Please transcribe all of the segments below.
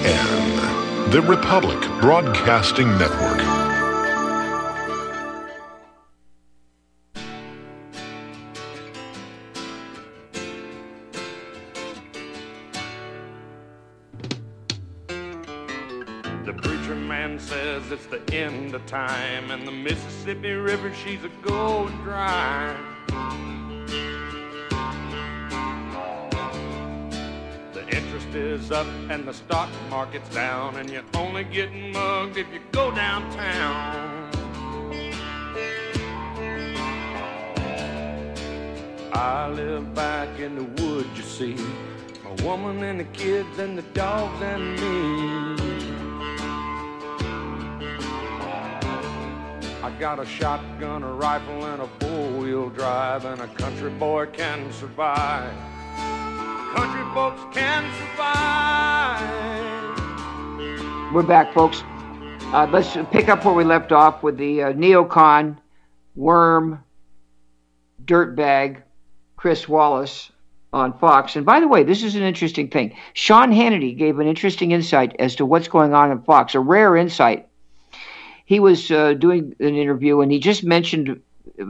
WBEN, the Republic Broadcasting Network. The preacher man says it's the end of time, and the Mississippi River, she's a going dry. The interest is up and the stock market's down, and you're only getting mugged if you go downtown. I live back in the woods, you see, a woman and the kids and the dogs and me. I got a shotgun, a rifle, and a four-wheel drive, and a country boy can survive. Country folks can survive. We're back, folks. Let's pick up where we left off with the neocon, worm, dirtbag, Chris Wallace on Fox. And by the way, this is an interesting thing. Sean Hannity gave an interesting insight as to what's going on at Fox, a rare insight. He was doing an interview, and he just mentioned,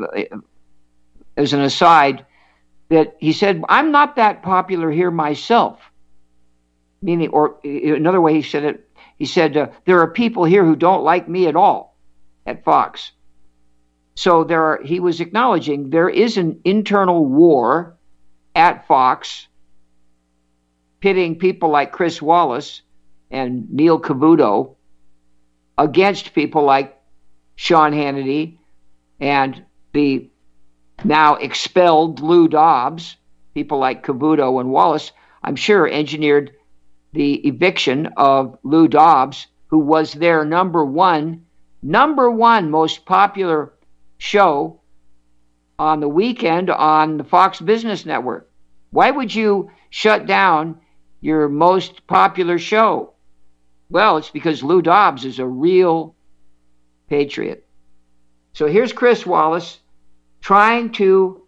as an aside, that he said, I'm not that popular here myself. Meaning, or another way he said it, he said, there are people here who don't like me at all at Fox. So he was acknowledging there is an internal war at Fox, pitting people like Chris Wallace and Neil Cavuto against people like Sean Hannity and the now expelled Lou Dobbs. People like Cavuto and Wallace, I'm sure, engineered the eviction of Lou Dobbs, who was their number one most popular show on the weekend on the Fox Business Network. Why would you shut down your most popular show? Well, it's because Lou Dobbs is a real patriot. So here's Chris Wallace trying to,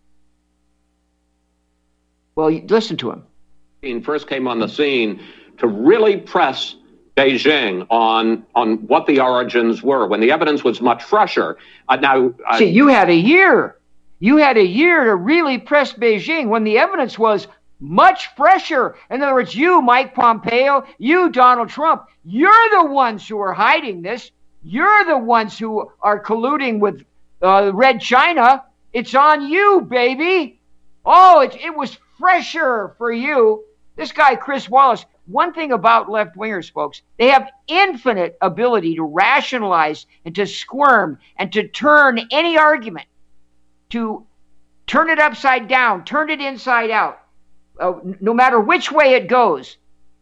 well, listen to him. He first came on the scene to really press Beijing on what the origins were when the evidence was much fresher. See, you had a year. You had a year to really press Beijing when the evidence was much fresher. In other words, you, Mike Pompeo, you, Donald Trump, you're the ones who are hiding this. You're the ones who are colluding with Red China. It's on you, baby. Oh, it was fresher for you. This guy, Chris Wallace, one thing about left-wingers, folks, they have infinite ability to rationalize and to squirm and to turn any argument, to turn it upside down, turn it inside out. No matter which way it goes.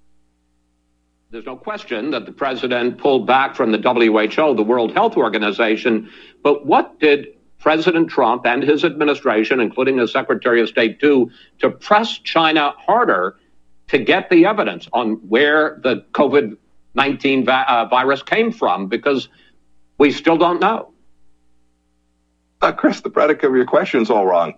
There's no question that the president pulled back from the WHO, the World Health Organization. But what did President Trump and his administration, including the Secretary of State, do to press China harder to get the evidence on where the COVID-19 virus came from? Because we still don't know. Chris, the predicate of your question is all wrong.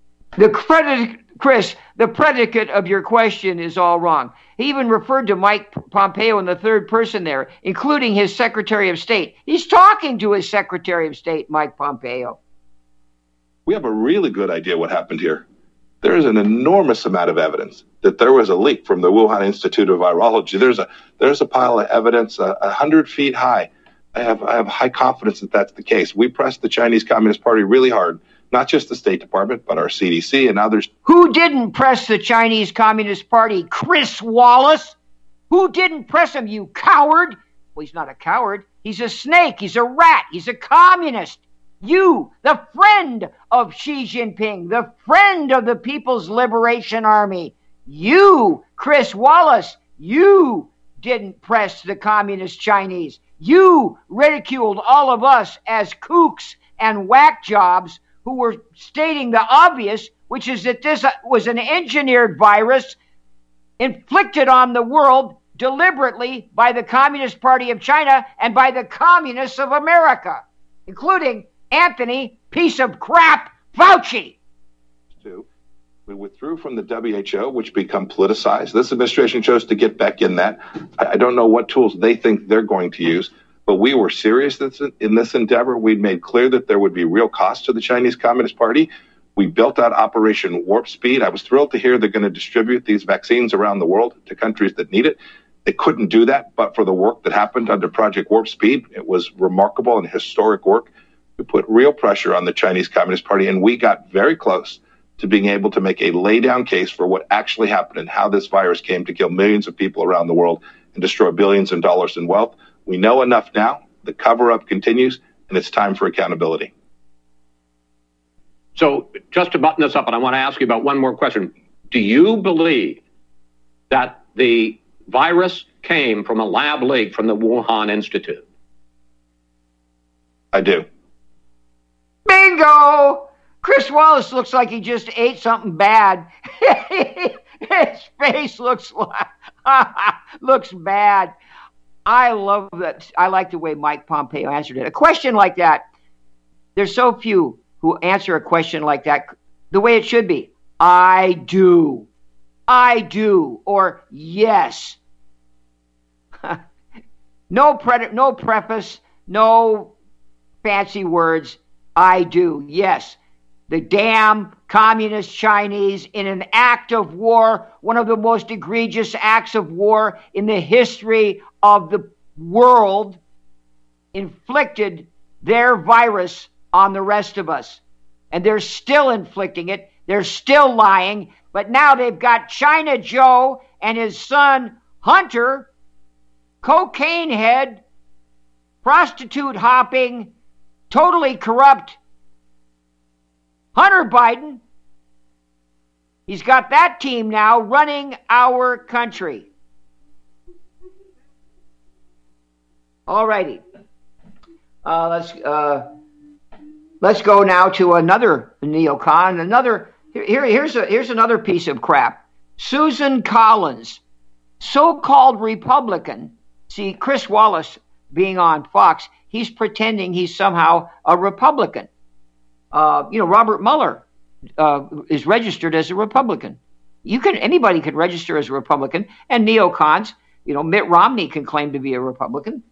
Chris, the predicate of your question is all wrong. He even referred to Mike Pompeo in the third person there, including his Secretary of State. He's talking to his Secretary of State, Mike Pompeo. We have a really good idea what happened here. There is an enormous amount of evidence that there was a leak from the Wuhan Institute of Virology. There's a pile of evidence 100 feet high. I have high confidence that that's the case. We pressed the Chinese Communist Party really hard. Not just the State Department, but our CDC and others. Who didn't press the Chinese Communist Party? Chris Wallace? Who didn't press him, you coward? Well, he's not a coward. He's a snake. He's a rat. He's a communist. You, the friend of Xi Jinping, the friend of the People's Liberation Army. You, Chris Wallace, you didn't press the communist Chinese. You ridiculed all of us as kooks and whack jobs who were stating the obvious, which is that this was an engineered virus inflicted on the world deliberately by the Communist Party of China and by the communists of America, including Anthony, piece of crap, Fauci. We withdrew from the WHO, which become politicized. This administration chose to get back in that. I don't know what tools they think they're going to use, but we were serious in this endeavor. We'd made clear that there would be real cost to the Chinese Communist Party. We built out Operation Warp Speed. I was thrilled to hear they're going to distribute these vaccines around the world to countries that need it. They couldn't do that, but for the work that happened under Project Warp Speed, it was remarkable and historic work. We put real pressure on the Chinese Communist Party, and we got very close to being able to make a lay-down case for what actually happened and how this virus came to kill millions of people around the world and destroy billions of dollars in wealth. We know enough now. The cover-up continues, and it's time for accountability. So just to button this up, and I want to ask you about one more question. Do you believe that the virus came from a lab leak from the Wuhan Institute? I do. Bingo! Chris Wallace looks like he just ate something bad. His face looks bad. I love that. I like the way Mike Pompeo answered it. A question like that, there's so few who answer a question like that the way it should be. I do. Or yes. No preface, no fancy words. I do. Yes. The damn communist Chinese, in an act of war, one of the most egregious acts of war in the history of the world, inflicted their virus on the rest of us. And they're still inflicting it. They're still lying. But now they've got China Joe and his son Hunter, cocaine head, prostitute hopping, totally corrupt Hunter Biden. He's got that team now running our country. All righty. Let's go now to another neocon. Here's another piece of crap. Susan Collins, so-called Republican. See, Chris Wallace being on Fox, he's pretending he's somehow a Republican. Robert Mueller is registered as a Republican. Anybody could register as a Republican, and neocons. Mitt Romney can claim to be a Republican.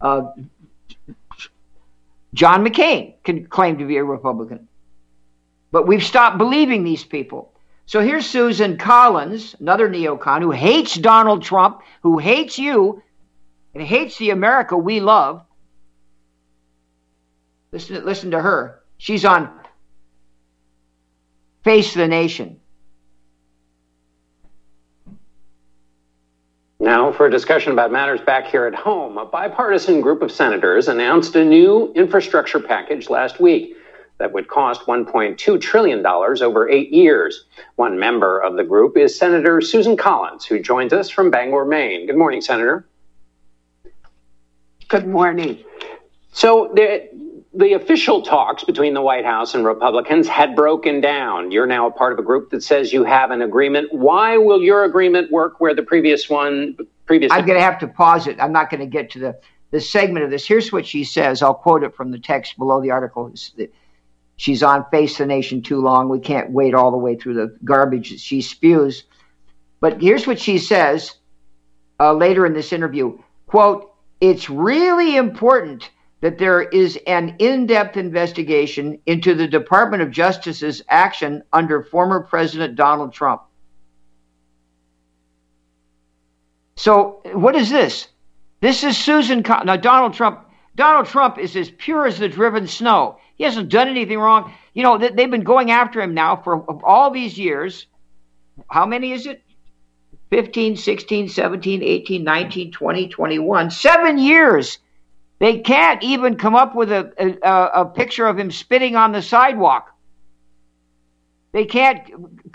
John McCain can claim to be a Republican. But we've stopped believing these people. So here's Susan Collins, another neocon who hates Donald Trump, who hates you, and hates the America we love. Listen to her. She's on Face the Nation. Now for a discussion about matters back here at home. A bipartisan group of senators announced a new infrastructure package last week that would cost $1.2 trillion over 8 years. One member of the group is Senator Susan Collins, who joins us from Bangor, Maine. Good morning, Senator. Good morning. So the official talks between the White House and Republicans had broken down. You're now a part of a group that says you have an agreement. Why will your agreement work where the previous I'm going to have to pause it. I'm not going to get to the segment of this. Here's what she says. I'll quote it from the text below the article. She's on Face the Nation too long. We can't wait all the way through the garbage that she spews. But here's what she says later in this interview. Quote, "It's really important that there is an in-depth investigation into the Department of Justice's action under former President Donald Trump." So what is this? This is Susan Collins. Now, Donald Trump is as pure as the driven snow. He hasn't done anything wrong. They've been going after him now for all these years. How many is it? 15, 16, 17, 18, 19, 20, 21. 7 years. They can't even come up with a picture of him spitting on the sidewalk. They can't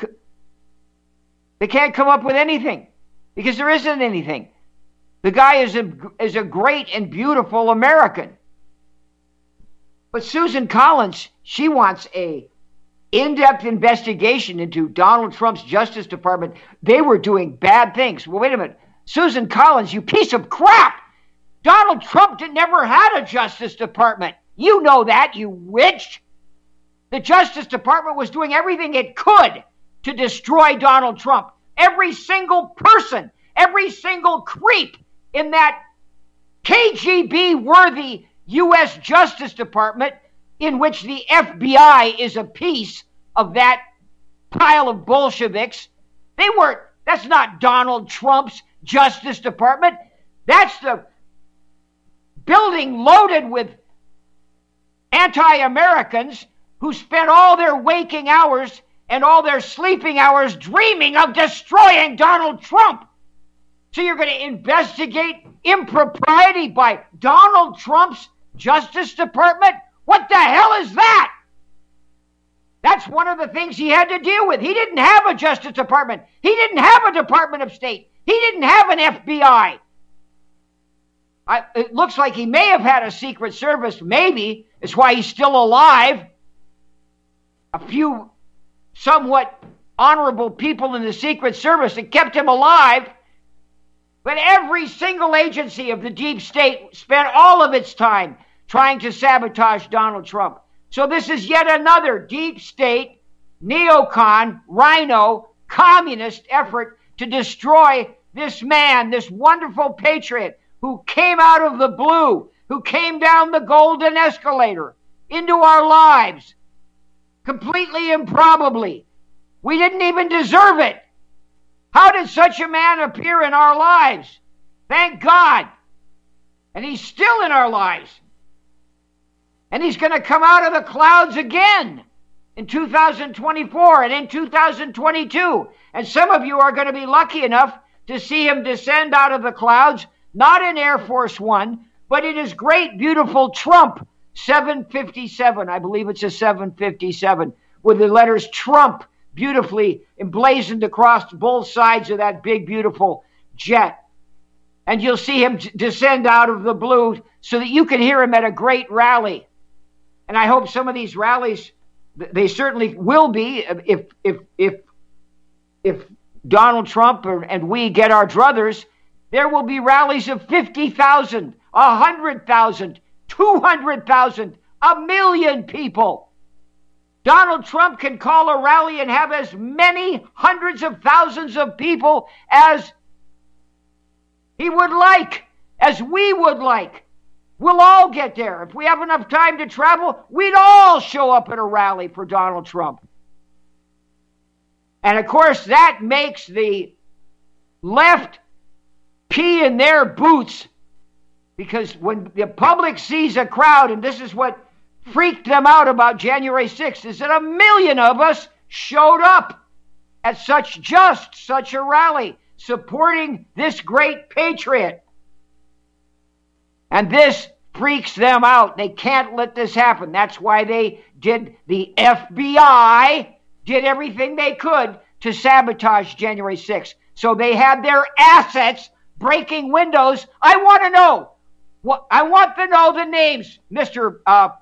come up with anything because there isn't anything. The guy is a great and beautiful American. But Susan Collins, she wants a in-depth investigation into Donald Trump's Justice Department. They were doing bad things. Well, wait a minute. Susan Collins, you piece of crap! Donald Trump never had a Justice Department. You know that, you witch. The Justice Department was doing everything it could to destroy Donald Trump. Every single person, every single creep in that KGB-worthy U.S. Justice Department, in which the FBI is a piece of that pile of Bolsheviks, that's not Donald Trump's Justice Department. That's the building loaded with anti-Americans who spent all their waking hours and all their sleeping hours dreaming of destroying Donald Trump. So you're going to investigate impropriety by Donald Trump's Justice Department? What the hell is that? That's one of the things he had to deal with. He didn't have a Justice Department. He didn't have a Department of State. He didn't have an FBI. It looks like he may have had a Secret Service, maybe. It's why he's still alive. A few somewhat honorable people in the Secret Service that kept him alive. But every single agency of the deep state spent all of its time trying to sabotage Donald Trump. So this is yet another deep state, neocon, rhino, communist effort to destroy this man, this wonderful patriot who came out of the blue, who came down the golden escalator into our lives, completely improbably. We didn't even deserve it. How did such a man appear in our lives? Thank God. And he's still in our lives. And he's going to come out of the clouds again in 2024 and in 2022. And some of you are going to be lucky enough to see him descend out of the clouds, not in Air Force One, but in his great, beautiful Trump 757. I believe it's a 757 with the letters Trump beautifully emblazoned across both sides of that big, beautiful jet. And you'll see him descend out of the blue so that you can hear him at a great rally. And I hope some of these rallies, they certainly will be, if Donald Trump and we get our druthers, there will be rallies of 50,000, 100,000, 200,000, 1 million people. Donald Trump can call a rally and have as many hundreds of thousands of people as he would like, as we would like. We'll all get there. If we have enough time to travel, we'd all show up at a rally for Donald Trump. And of course, that makes the left pee in their boots, because when the public sees a crowd, and this is what freaked them out about January 6th, is that 1 million of us showed up at such a rally, supporting this great patriot. And this freaks them out. They can't let this happen. That's why the FBI did everything they could to sabotage January 6th. So they had their assets breaking windows. I want to know the names, Mr.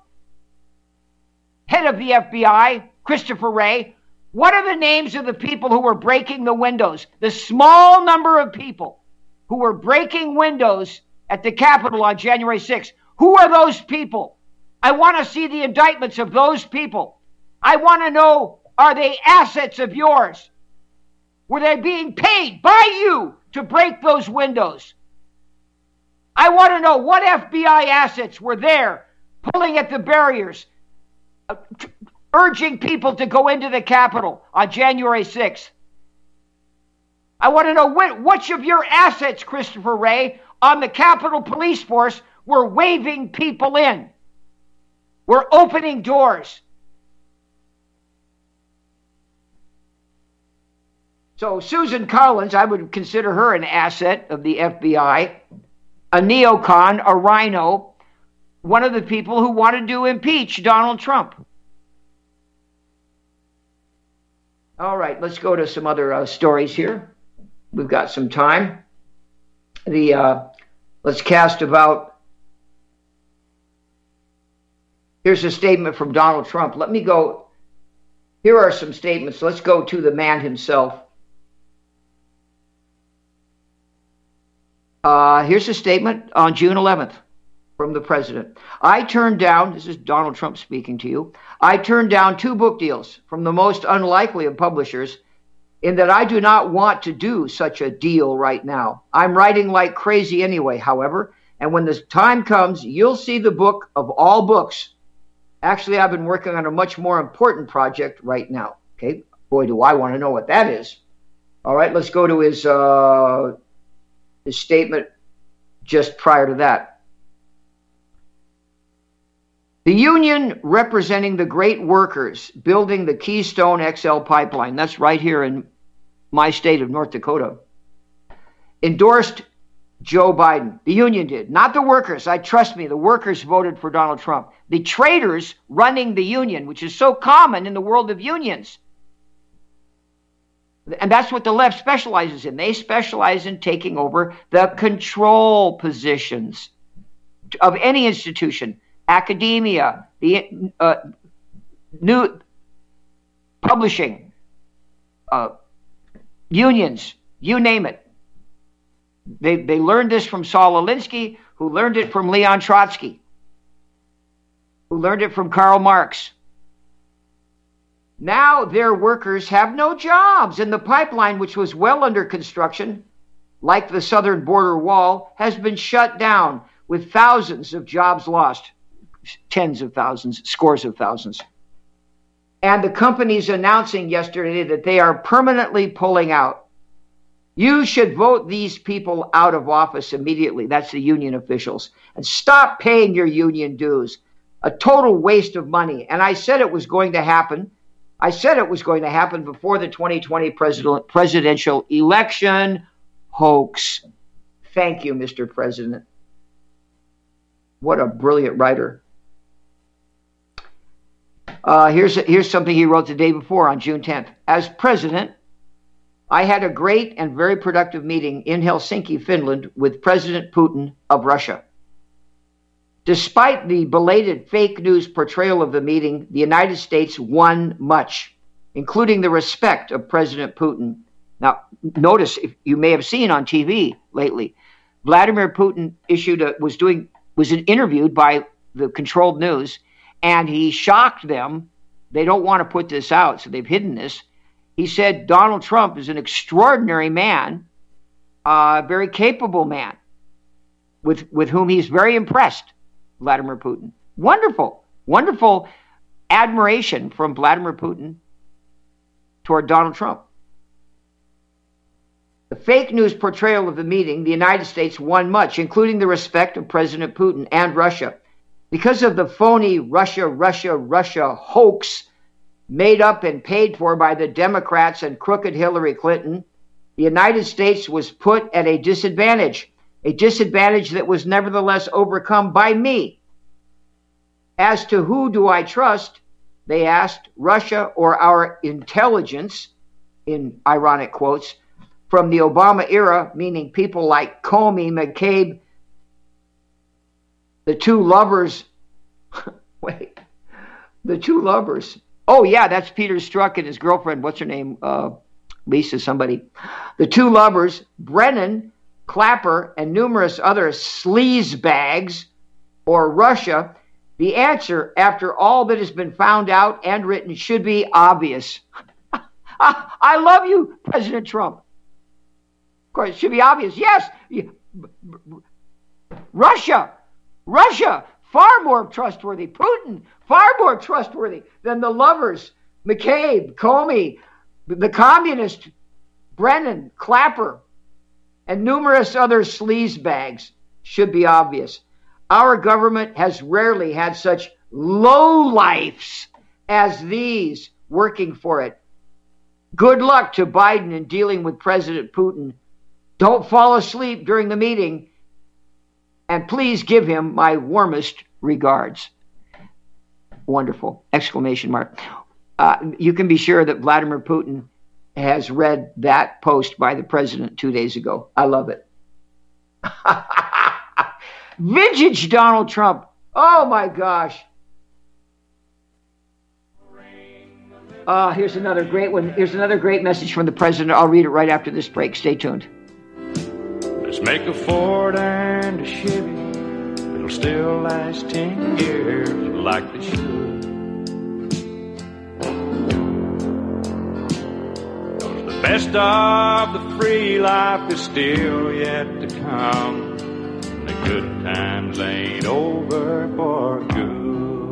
Head of the FBI, Christopher Wray. What are the names of the people who were breaking the windows? The small number of people who were breaking windows at the Capitol on January 6th. Who are those people? I want to see the indictments of those people. I want to know, are they assets of yours? Were they being paid by you to break those windows? I want to know what FBI assets were there pulling at the barriers, urging people to go into the Capitol on January 6th. I want to know which of your assets, Christopher Wray, on the Capitol Police Force were waving people in, were opening doors. So Susan Collins, I would consider her an asset of the FBI, a neocon, a rhino, one of the people who wanted to impeach Donald Trump. All right, let's go to some other stories here. We've got some time. Let's cast about. Here's a statement from Donald Trump. Let me go. Here are some statements. Let's go to the man himself. Here's a statement on June 11th from the president. I turned down, this is Donald Trump speaking to you, I turned down 2 book deals from the most unlikely of publishers in that I do not want to do such a deal right now. I'm writing like crazy anyway, however, and when the time comes, you'll see the book of all books. Actually, I've been working on a much more important project right now. Okay, boy, do I want to know what that is. All right, let's go to his statement just prior to that. The union representing the great workers building the Keystone XL pipeline, that's right here in my state of North Dakota, endorsed Joe Biden. The union did, not the workers. Trust me, the workers voted for Donald Trump. The traitors running the union, which is so common in the world of unions. And that's what the left specializes in. They specialize in taking over the control positions of any institution. Academia, the new publishing, unions, you name it. They learned this from Saul Alinsky, who learned it from Leon Trotsky, who learned it from Karl Marx. Now their workers have no jobs, and the pipeline, which was well under construction, like the southern border wall, has been shut down with thousands of jobs lost. Tens of thousands, scores of thousands. And the company's announcing yesterday that they are permanently pulling out. You should vote these people out of office immediately. That's the union officials. And stop paying your union dues. A total waste of money. And I said it was going to happen. I said it was going to happen before the 2020 presidential election. Hoax. Thank you, Mr. President. What a brilliant writer. Here's something he wrote the day before on June 10th. As president, I had a great and very productive meeting in Helsinki, Finland, with President Putin of Russia. Despite the belated fake news portrayal of the meeting, the United States won much, including the respect of President Putin. Now, notice, if you may have seen on TV lately, Vladimir Putin was interviewed by the controlled news, and he shocked them. They don't want to put this out, so they've hidden this. He said Donald Trump is an extraordinary man, a very capable man, with whom he's very impressed, Vladimir Putin. Wonderful, wonderful admiration from Vladimir Putin toward Donald Trump. The fake news portrayal of the meeting, the United States won much, including the respect of President Putin and Russia. Because of the phony Russia hoax made up and paid for by the Democrats and crooked Hillary Clinton, the United States was put at a disadvantage that was nevertheless overcome by me. As to who do I trust, they asked, Russia or our intelligence, in ironic quotes, from the Obama era, meaning people like Comey, McCabe, the two lovers. Wait, the two lovers. Oh, yeah, that's Peter Strzok and his girlfriend. What's her name? Lisa, somebody. The two lovers, Brennan, Clapper, and numerous other sleazebags, or Russia. The answer, after all that has been found out and written, should be obvious. I love you, President Trump. Of course, it should be obvious. Yes, Russia, far more trustworthy. Putin, far more trustworthy than the lovers, McCabe, Comey, the communist, Brennan, Clapper, and numerous other sleazebags. Should be obvious. Our government has rarely had such lowlifes as these working for it. Good luck to Biden in dealing with President Putin. Don't fall asleep during the meeting. And please give him my warmest regards. Wonderful! Exclamation mark. You can be sure that Vladimir Putin has read that post by the president 2 days ago. I love it. Vintage Donald Trump. Oh my gosh. Here's another great one. Here's another great message from the president. I'll read it right after this break. Stay tuned. Let's make a Ford and a Chevy. It'll still last 10 years like they should. 'Cause the best of the free life is still yet to come. The good times ain't over for good.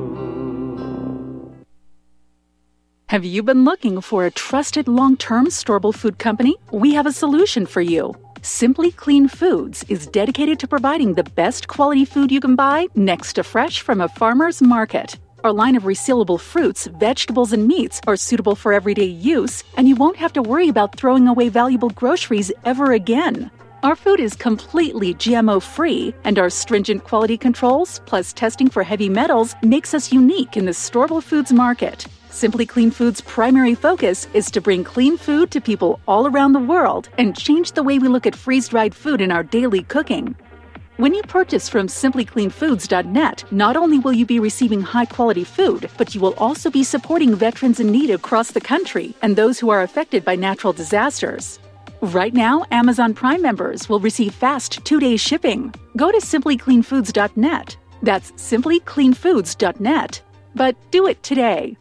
Have you been looking for a trusted long-term storable food company? We have a solution for you. Simply Clean Foods is dedicated to providing the best quality food you can buy next to fresh from a farmer's market. Our line of resealable fruits, vegetables, and meats are suitable for everyday use, and you won't have to worry about throwing away valuable groceries ever again. Our food is completely GMO-free, and our stringent quality controls, plus testing for heavy metals, makes us unique in the storable foods market. Simply Clean Foods' primary focus is to bring clean food to people all around the world and change the way we look at freeze-dried food in our daily cooking. When you purchase from simplycleanfoods.net, not only will you be receiving high-quality food, but you will also be supporting veterans in need across the country and those who are affected by natural disasters. Right now, Amazon Prime members will receive fast 2-day shipping. Go to simplycleanfoods.net. That's simplycleanfoods.net. But do it today.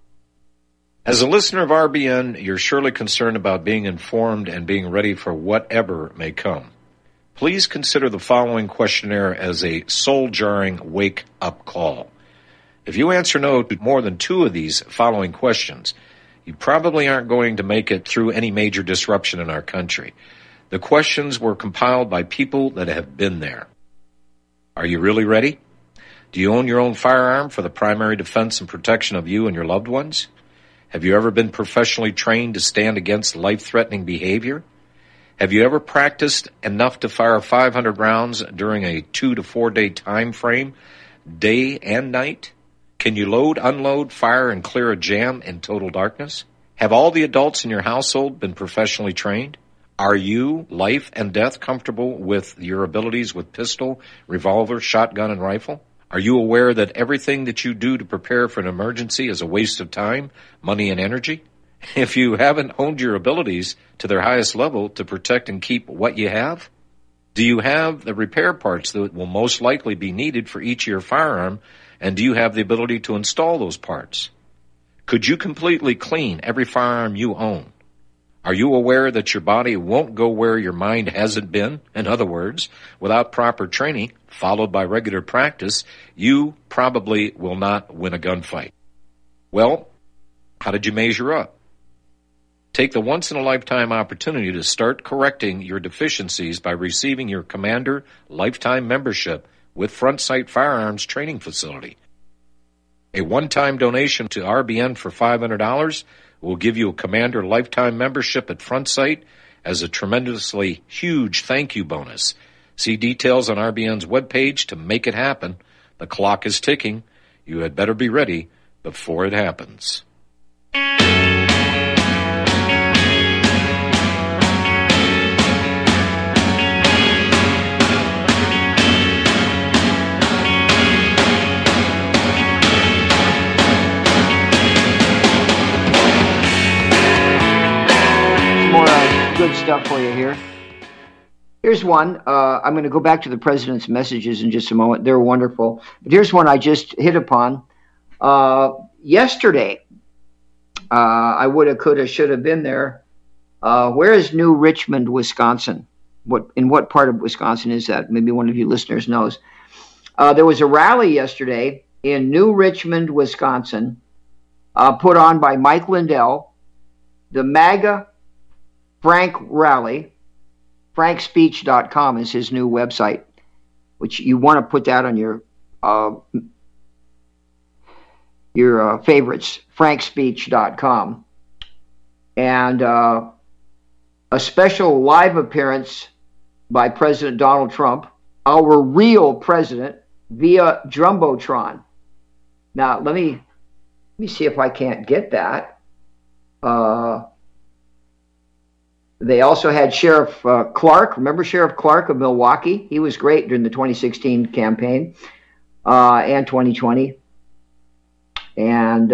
As a listener of RBN, you're surely concerned about being informed and being ready for whatever may come. Please consider the following questionnaire as a soul-jarring wake-up call. If you answer no to more than 2 of these following questions, you probably aren't going to make it through any major disruption in our country. The questions were compiled by people that have been there. Are you really ready? Do you own your own firearm for the primary defense and protection of you and your loved ones? Have you ever been professionally trained to stand against life-threatening behavior? Have you ever practiced enough to fire 500 rounds during a 2 to 4 day time frame, day and night? Can you load, unload, fire, and clear a jam in total darkness? Have all the adults in your household been professionally trained? Are you, life and death, comfortable with your abilities with pistol, revolver, shotgun, and rifle? Are you aware that everything that you do to prepare for an emergency is a waste of time, money, and energy? If you haven't honed your abilities to their highest level to protect and keep what you have, do you have the repair parts that will most likely be needed for each of your firearm, and do you have the ability to install those parts? Could you completely clean every firearm you own? Are you aware that your body won't go where your mind hasn't been? In other words, without proper training, followed by regular practice, you probably will not win a gunfight. Well, how did you measure up? Take the once-in-a-lifetime opportunity to start correcting your deficiencies by receiving your Commander Lifetime Membership with Front Sight Firearms Training Facility. A one-time donation to RBN for $500 will give you a Commander Lifetime Membership at Front Sight as a tremendously huge thank you bonus. See details on RBN's webpage to make it happen. The clock is ticking. You had better be ready before it happens. Good stuff for you here. Here's one. I'm going to go back to the president's messages in just a moment. They're wonderful. But here's one I just hit upon. Yesterday, I woulda, coulda, shoulda been there. Where is New Richmond, Wisconsin? In what part of Wisconsin is that? Maybe one of you listeners knows. There was a rally yesterday in New Richmond, Wisconsin, put on by Mike Lindell, the MAGA Frank Rally. FrankSpeech.com is his new website, which you want to put that on your favorites, FrankSpeech.com. And a special live appearance by President Donald Trump, our real president, via Jumbotron. Now, let me see if I can't get that. They also had Sheriff Clark. Remember Sheriff Clark of Milwaukee? He was great during the 2016 campaign and 2020. And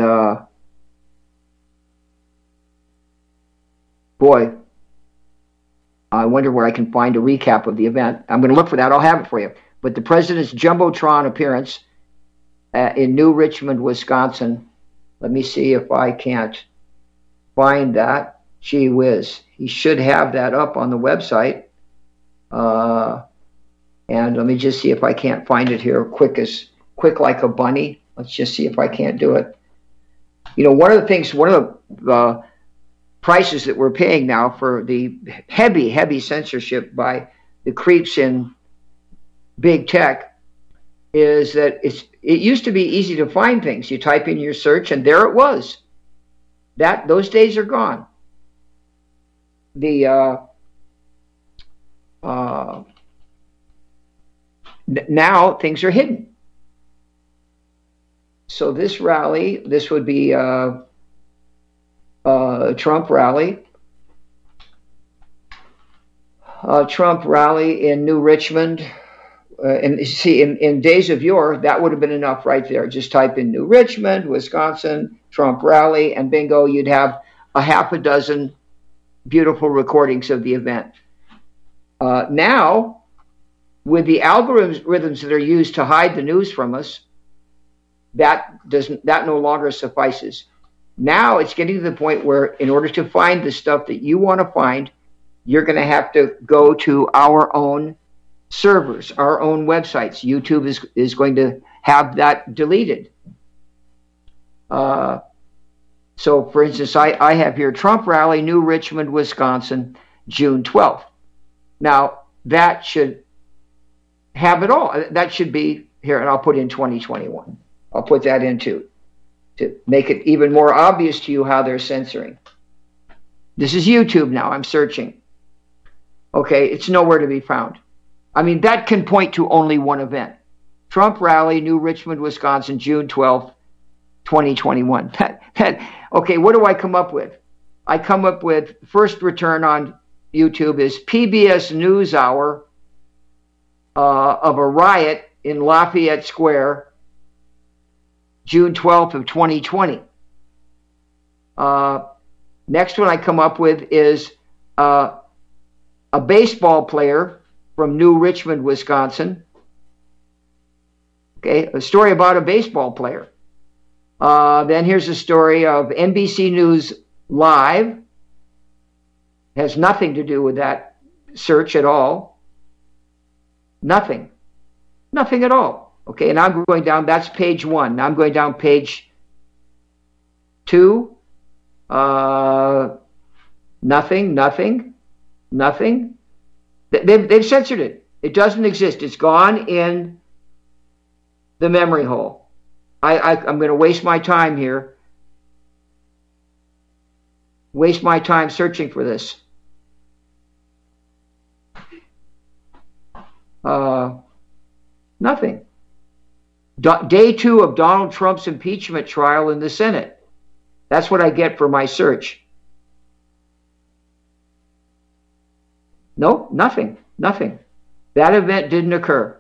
boy, I wonder where I can find a recap of the event. I'm going to look for that. I'll have it for you. But the president's Jumbotron appearance in New Richmond, Wisconsin. Let me see if I can't find that. Gee whiz. He should have that up on the website. And let me just see if I can't find it here quick like a bunny. Let's just see if I can't do it. You know, one of the prices that we're paying now for the heavy censorship by the creeps in big tech is that it used to be easy to find things. You type in your search and there it was. Those days are gone. Now things are hidden. So this rally, this would be Trump rally. Trump rally in New Richmond. And see, in days of yore, that would have been enough right there. Just type in New Richmond, Wisconsin, Trump rally, and bingo, you'd have a half a dozen beautiful recordings of the event. Now, with the algorithms that are used to hide the news from us, that no longer suffices. Now it's getting to the point where in order to find the stuff that you want to find, you're going to have to go to our own servers, our own websites. YouTube is going to have that deleted. So, for instance, I have here Trump rally, New Richmond, Wisconsin, June 12th. Now, that should have it all. That should be here, and I'll put in 2021. I'll put that in too, to make it even more obvious to you how they're censoring. This is YouTube now. I'm searching. Okay, it's nowhere to be found. I mean, that can point to only one event. Trump rally, New Richmond, Wisconsin, June 12th, 2021. Okay, what do I come up with? I come up with, first return on YouTube is PBS NewsHour of a riot in Lafayette Square, June 12th of 2020. Next one I come up with is a baseball player from New Richmond, Wisconsin. Okay, a story about a baseball player. Then here's a story of NBC News Live. Has nothing to do with that search at all. Nothing at all. Okay, and I'm going down, that's page 1. Now I'm going down page 2. Nothing. They've censored it. It doesn't exist. It's gone in the memory hole. I'm going to waste my time here. Waste my time searching for this. Nothing. Day 2 of Donald Trump's impeachment trial in the Senate. That's what I get for my search. No, nothing. That event didn't occur.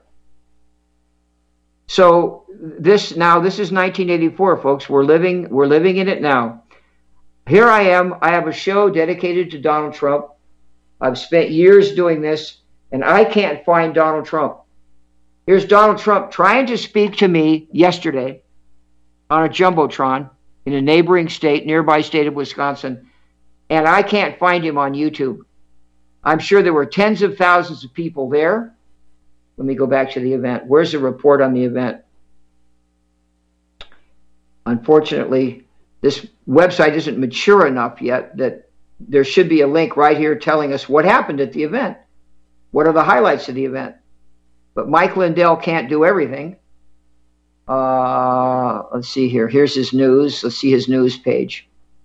So this is 1984, folks. We're living in it now. Here I am. I have a show dedicated to Donald Trump. I've spent years doing this, and I can't find Donald Trump. Here's Donald Trump trying to speak to me yesterday on a Jumbotron in a nearby state of Wisconsin, and I can't find him on YouTube. I'm sure there were tens of thousands of people there. Let me go back to the event. Where's the report on the event? Unfortunately, this website isn't mature enough yet that there should be a link right here telling us what happened at the event. What are the highlights of the event? But Mike Lindell can't do everything. Let's see here. Here's his news. Let's see his news page.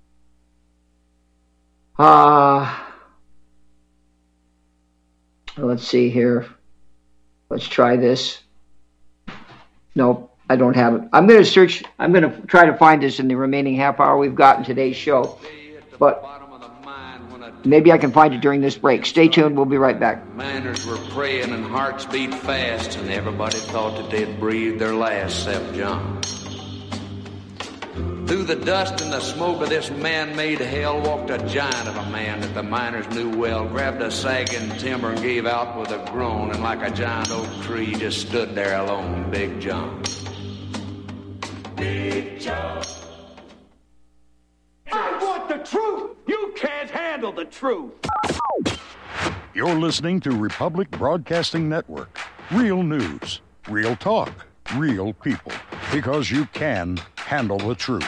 Let's see here. Let's try this. Nope, I don't have it. I'm going to try to find this in the remaining half hour we've got in today's show. But maybe I can find it during this break. Stay tuned. We'll be right back. Miners were praying and hearts beat fast, and everybody thought that they'd breathed their last except John. Through the dust and the smoke of this man-made hell walked a giant of a man that the miners knew well, grabbed a sagging timber and gave out with a groan, and like a giant oak tree just stood there alone, Big John. Big John. I want the truth. You can't have the truth. You're listening to Republic Broadcasting Network. Real news, real talk, real people. Because you can handle the truth.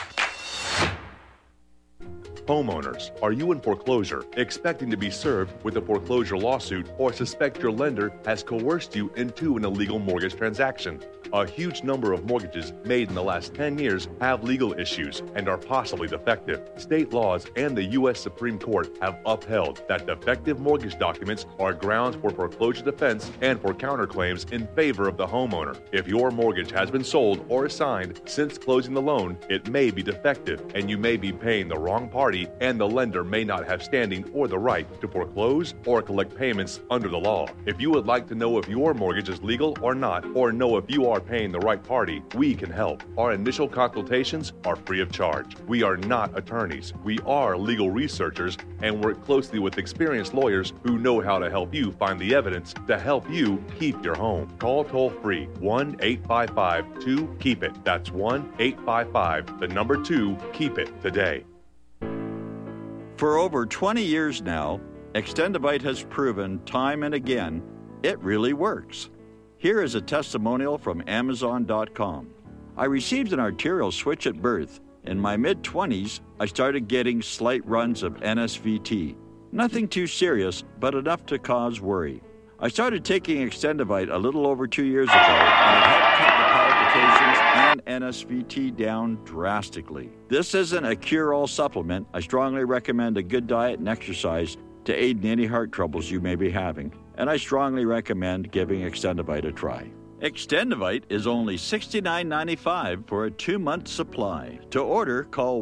Homeowners, are you in foreclosure, expecting to be served with a foreclosure lawsuit, or suspect your lender has coerced you into an illegal mortgage transaction? A huge number of mortgages made in the last 10 years have legal issues and are possibly defective. State laws and the U.S. Supreme Court have upheld that defective mortgage documents are grounds for foreclosure defense and for counterclaims in favor of the homeowner. If your mortgage has been sold or assigned since closing the loan, it may be defective and you may be paying the wrong party, and the lender may not have standing or the right to foreclose or collect payments under the law. If you would like to know if your mortgage is legal or not, or know if you are paying the right party, we can help. Our initial consultations are free of charge. We are not attorneys. We are legal researchers and work closely with experienced lawyers who know how to help you find the evidence to help you keep your home. Call toll-free 1-855-2-KEEP-IT. That's 1-855-2-KEEP-IT today. For over 20 years now, Extendivite has proven time and again it really works. Here is a testimonial from Amazon.com. I received an arterial switch at birth. In my mid-20s, I started getting slight runs of NSVT. Nothing too serious, but enough to cause worry. I started taking Extendivite a little over 2 years ago, and it helped cut the palpitations and NSVT down drastically. This isn't a cure-all supplement. I strongly recommend a good diet and exercise to aid in any heart troubles you may be having, and I strongly recommend giving Extendivite a try. Extendivite is only $69.95 for a 2-month supply. To order, call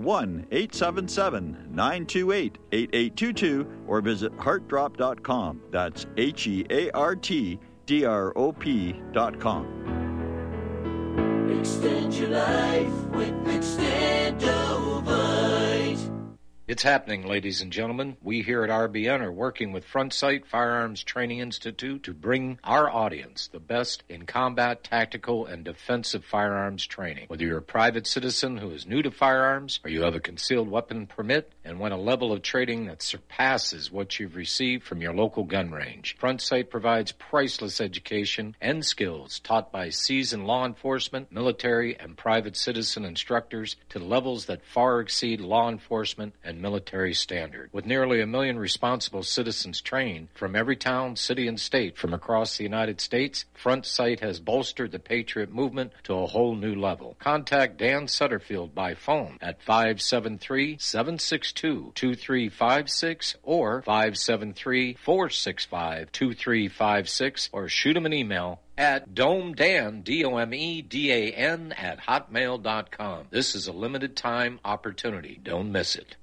1-877-928-8822 or visit heartdrop.com. That's HEARTDROP.com. Extend your life with Extendovite. It's happening, ladies and gentlemen. We here at RBN are working with Front Sight Firearms Training Institute to bring our audience the best in combat, tactical, and defensive firearms training. Whether you're a private citizen who is new to firearms, or you have a concealed weapon permit and want a level of training that surpasses what you've received from your local gun range, Front Sight provides priceless education and skills taught by seasoned law enforcement, military, and private citizen instructors to levels that far exceed law enforcement and military standard. With nearly 1 million responsible citizens trained from every town, city, and state from across the United States, Front Sight has bolstered the Patriot movement to a whole new level. Contact Dan Sutterfield by phone at 573-762-2356 or 573-465-2356 or shoot him an email at domedan, DOMEDAN, at hotmail.com. This is a limited time opportunity. Don't miss it.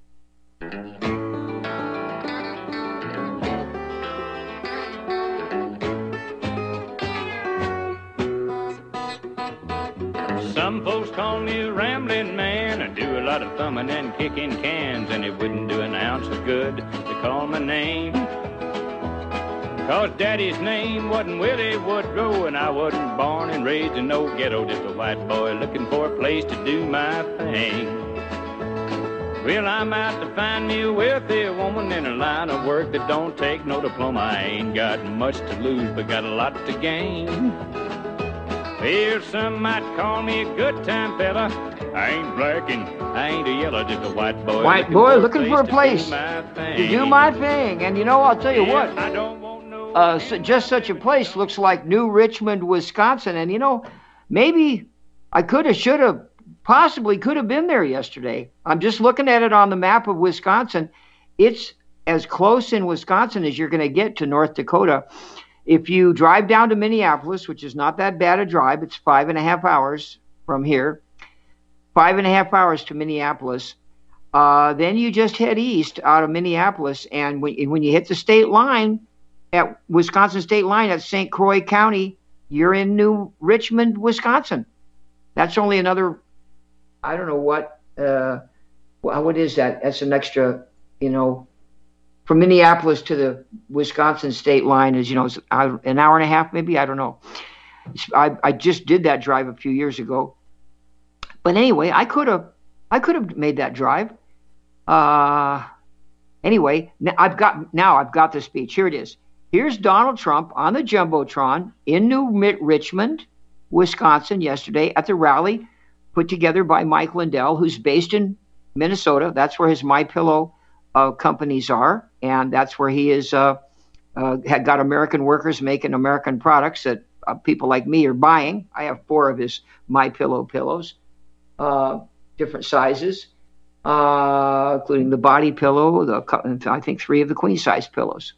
Some folks call me a rambling man. I do a lot of thumbing and kicking cans, and it wouldn't do an ounce of good to call my name. 'Cause Daddy's name wasn't Willie Woodrow, and I wasn't born and raised in no ghetto, just a white boy looking for a place to do my thing. Well, I'm out to find me a wealthy woman in a line of work that don't take no diploma. I ain't got much to lose, but got a lot to gain. Well, some might call me a good time fella. I ain't black and I ain't a yellow, just a white boy. White boy looking for a place to do my thing. And you know, I'll tell you what. I don't want no just such a place looks like New Richmond, Wisconsin. And you know, maybe I could have, should have, possibly could have been there yesterday. I'm just looking at it on the map of Wisconsin. It's as close in Wisconsin as you're going to get to North Dakota. If you drive down to Minneapolis, which is not that bad a drive, it's 5.5 hours from here, 5.5 hours to Minneapolis. Then you just head east out of Minneapolis, and when you hit the state line, at Wisconsin state line at St. Croix County, you're in New Richmond, Wisconsin. That's only another, I don't know what is that? That's an extra, from Minneapolis to the Wisconsin state line is, an hour and a half, maybe, I don't know. I just did that drive a few years ago. But anyway, I could have made that drive. Anyway, I've got the speech. Here it is. Here's Donald Trump on the Jumbotron in New Richmond, Wisconsin yesterday at the rally put together by Mike Lindell, who's based in Minnesota. That's where his MyPillow companies are, and that's where he is had got American workers making American products that people like me are buying. I have 4 of his MyPillow pillows, different sizes, including the body pillow, I think 3 of the queen size pillows.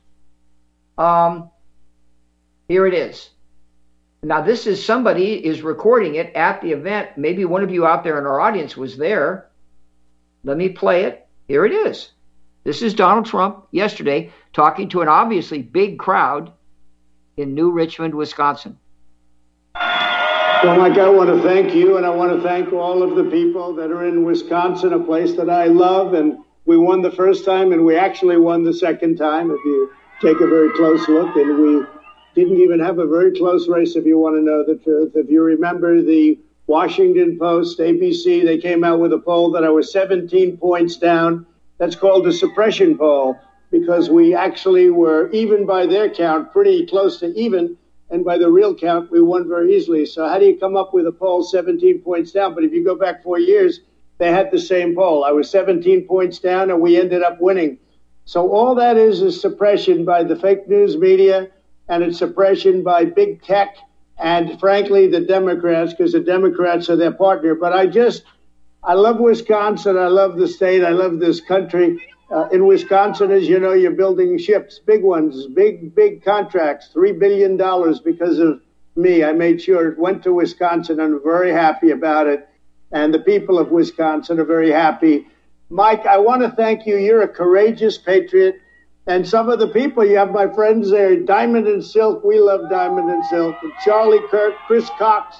Here it is. Now, this is somebody is recording it at the event. Maybe one of you out there in our audience was there. Let me play it. Here it is. This is Donald Trump yesterday talking to an obviously big crowd in New Richmond, Wisconsin. Well, Mike, I want to thank you, and I want to thank all of the people that are in Wisconsin, a place that I love. And we won the first time, and we actually won the second time, if you take a very close look. And we didn't even have a very close race, if you want to know the truth. If you remember the Washington Post, ABC, they came out with a poll that I was 17 points down. That's called a suppression poll, because we actually were, even by their count, pretty close to even. And by the real count, we won very easily. So how do you come up with a poll 17 points down? But if you go back 4 years, they had the same poll. I was 17 points down, and we ended up winning. So all that is suppression by the fake news media, and it's suppression by big tech, and frankly, the Democrats, because the Democrats are their partner. But I love Wisconsin. I love the state. I love this country. In Wisconsin, as you know, you're building ships, big ones, big contracts, $3 billion because of me. I made sure it went to Wisconsin. I'm very happy about it. And the people of Wisconsin are very happy. Mike, I want to thank you. You're a courageous patriot. And some of the people, you have my friends there, Diamond and Silk. We love Diamond and Silk. And Charlie Kirk, Chris Cox,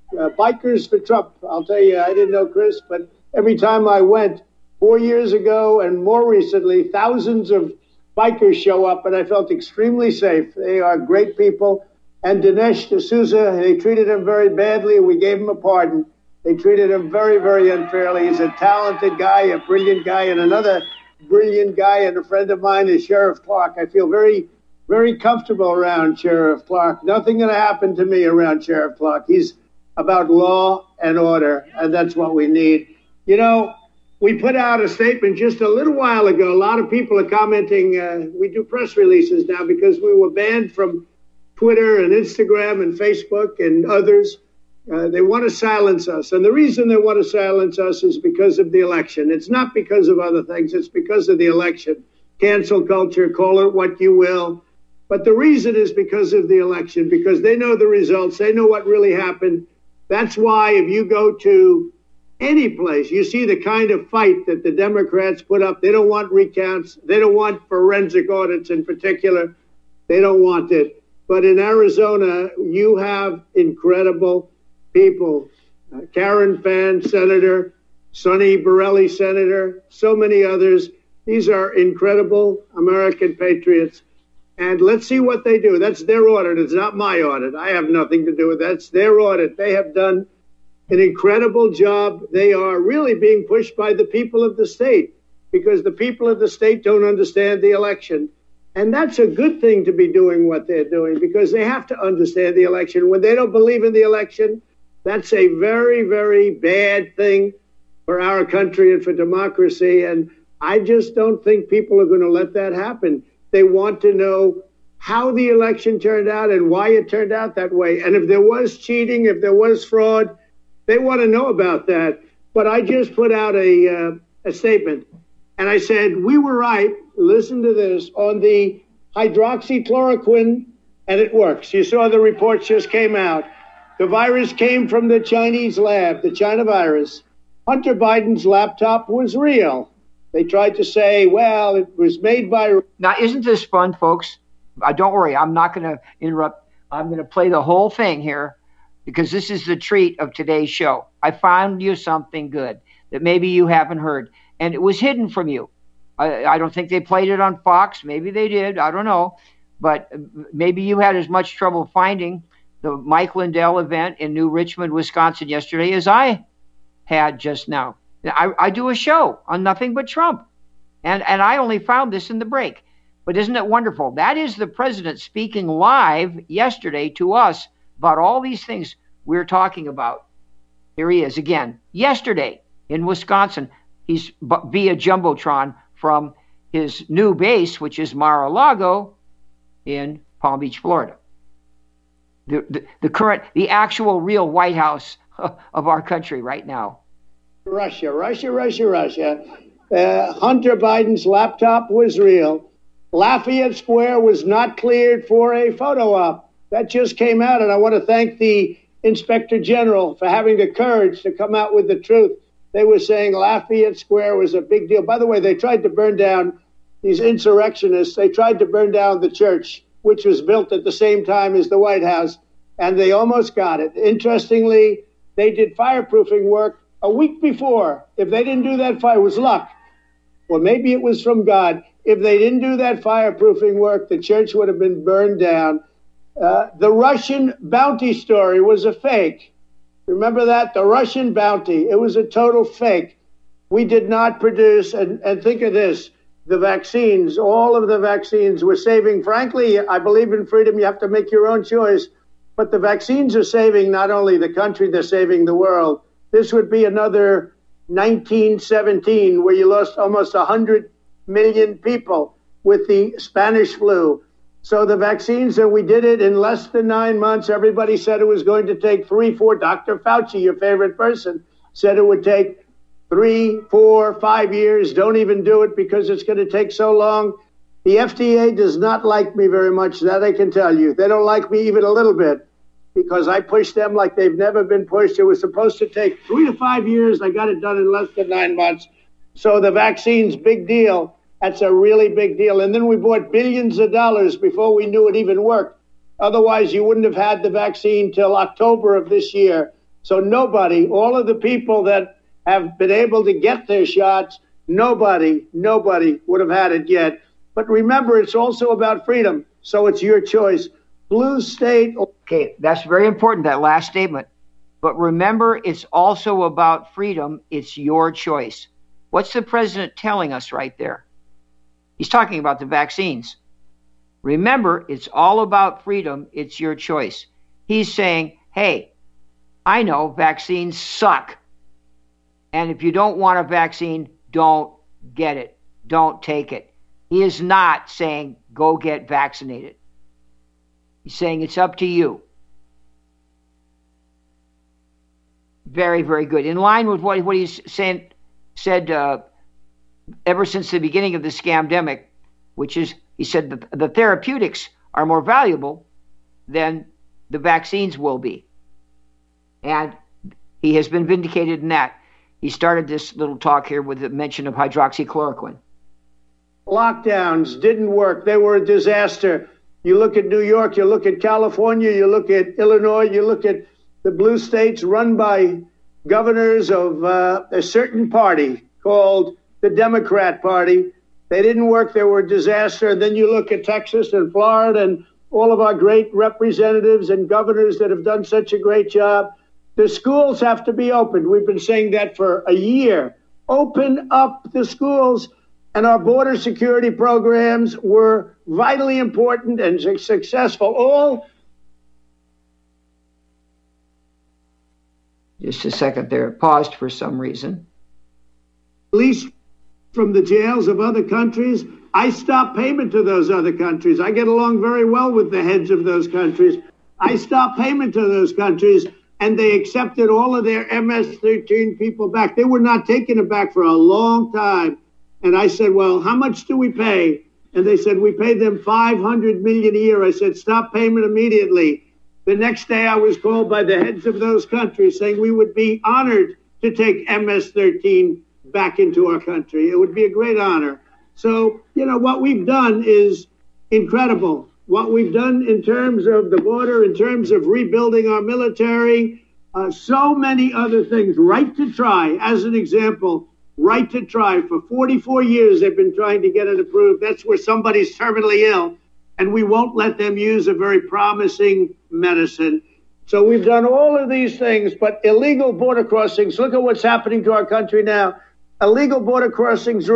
Bikers for Trump. I'll tell you, I didn't know Chris, but every time I went, 4 years ago and more recently, thousands of bikers show up, and I felt extremely safe. They are great people. And Dinesh D'Souza, they treated him very badly. We gave him a pardon. They treated him very, very unfairly. He's a talented guy, a brilliant guy, and another brilliant guy, and a friend of mine is Sheriff Clark. I feel very, very comfortable around Sheriff Clark. Nothing going to happen to me around Sheriff Clark. He's about law and order, and that's what we need. You know, we put out a statement just a little while ago. A lot of people are commenting. We do press releases now because we were banned from Twitter and Instagram and Facebook and others. They want to silence us. And the reason they want to silence us is because of the election. It's not because of other things. It's because of the election. Cancel culture, call it what you will. But the reason is because of the election, because they know the results. They know what really happened. That's why if you go to any place, you see the kind of fight that the Democrats put up. They don't want recounts. They don't want forensic audits in particular. They don't want it. But in Arizona, you have incredible people. Karen Fann, Senator, Sonny Borelli, Senator, so many others. These are incredible American patriots. And let's see what they do. That's their audit. It's not my audit. I have nothing to do with that. That's their audit. They have done an incredible job. They are really being pushed by the people of the state because the people of the state don't understand the election. And that's a good thing to be doing what they're doing because they have to understand the election. When they don't believe in the election, that's a very, very bad thing for our country and for democracy. And I just don't think people are going to let that happen. They want to know how the election turned out and why it turned out that way. And if there was cheating, if there was fraud, they want to know about that. But I just put out a statement, and I said, we were right, listen to this, on the hydroxychloroquine, and it works. You saw the reports just came out. The virus came from the Chinese lab, the China virus. Hunter Biden's laptop was real. They tried to say, well, it was made by... Now, isn't this fun, folks? Don't worry, I'm not going to interrupt. I'm going to play the whole thing here, because this is the treat of today's show. I found you something good that maybe you haven't heard, and it was hidden from you. I don't think they played it on Fox. Maybe they did. I don't know. But maybe you had as much trouble finding the Mike Lindell event in New Richmond, Wisconsin yesterday as I had just now. I do a show on nothing but Trump. And I only found this in the break. But isn't it wonderful? That is the president speaking live yesterday to us about all these things we're talking about. Here he is again. Yesterday in Wisconsin, he's via Jumbotron from his new base, which is Mar-a-Lago in Palm Beach, Florida. The actual real White House of our country right now. Russia. Hunter Biden's laptop was real. Lafayette Square was not cleared for a photo op. That just came out, and I want to thank the Inspector General for having the courage to come out with the truth. They were saying Lafayette Square was a big deal. By the way, they tried to burn down, these insurrectionists, they tried to burn down the church, which was built at the same time as the White House, and they almost got it. Interestingly, they did fireproofing work a week before. If they didn't do that fire, it was luck. Or maybe it was from God. If they didn't do that fireproofing work, the church would have been burned down. The Russian bounty story was a fake. Remember that? The Russian bounty. It was a total fake. We did not produce, and think of this, the vaccines, all of the vaccines we're saving. Frankly, I believe in freedom. You have to make your own choice. But the vaccines are saving not only the country, they're saving the world. This would be another 1917, where you lost almost 100 million people with the Spanish flu. So the vaccines, and we did it in less than 9 months. Everybody said it was going to take 3-4. Dr. Fauci, your favorite person, said it would take 3, 4, 5 years. Don't even do it because it's going to take so long. The FDA does not like me very much, that I can tell you. They don't like me even a little bit because I pushed them like they've never been pushed. It was supposed to take 3 to 5 years. I got it done in less than 9 months. So the vaccine's big deal. That's a really big deal. And then we bought billions of dollars before we knew it even worked. Otherwise, you wouldn't have had the vaccine till October of this year. So nobody, all of the people that have been able to get their shots, nobody would have had it yet. But remember, it's also about freedom. So it's your choice. Blue state. Okay, that's very important, that last statement. But remember, it's also about freedom. It's your choice. What's the president telling us right there? He's talking about the vaccines. Remember, it's all about freedom. It's your choice. He's saying, hey, I know vaccines suck. And if you don't want a vaccine, don't get it. Don't take it. He is not saying, go get vaccinated. He's saying it's up to you. Very, very good. In line with what he's said ever since the beginning of the scamdemic, which is, he said, the therapeutics are more valuable than the vaccines will be. And he has been vindicated in that. He started this little talk here with the mention of hydroxychloroquine. Lockdowns didn't work. They were a disaster. You look at New York, you look at California, you look at Illinois, you look at the blue states run by governors of a certain party called the Democrat Party. They didn't work. They were a disaster. And then you look at Texas and Florida and all of our great representatives and governors that have done such a great job. The schools have to be opened. We've been saying that for a year. Open up the schools. And our border security programs were vitally important and successful. All. Just a second there. Paused for some reason. Released from the jails of other countries. I stopped payment to those other countries. I get along very well with the heads of those countries. I stopped payment to those countries, and they accepted all of their MS-13 people back. They were not taking it back for a long time. And I said, well, how much do we pay? And they said, we pay them $500 million a year. I said, stop payment immediately. The next day I was called by the heads of those countries saying we would be honored to take MS-13 back into our country. It would be a great honor. So, what we've done is incredible. What we've done in terms of the border, in terms of rebuilding our military, so many other things. Right to try, as an example, right to try. For 44 years, they've been trying to get it approved. That's where somebody's terminally ill, and we won't let them use a very promising medicine. So we've done all of these things, but illegal border crossings, look at what's happening to our country now. Illegal border crossings are up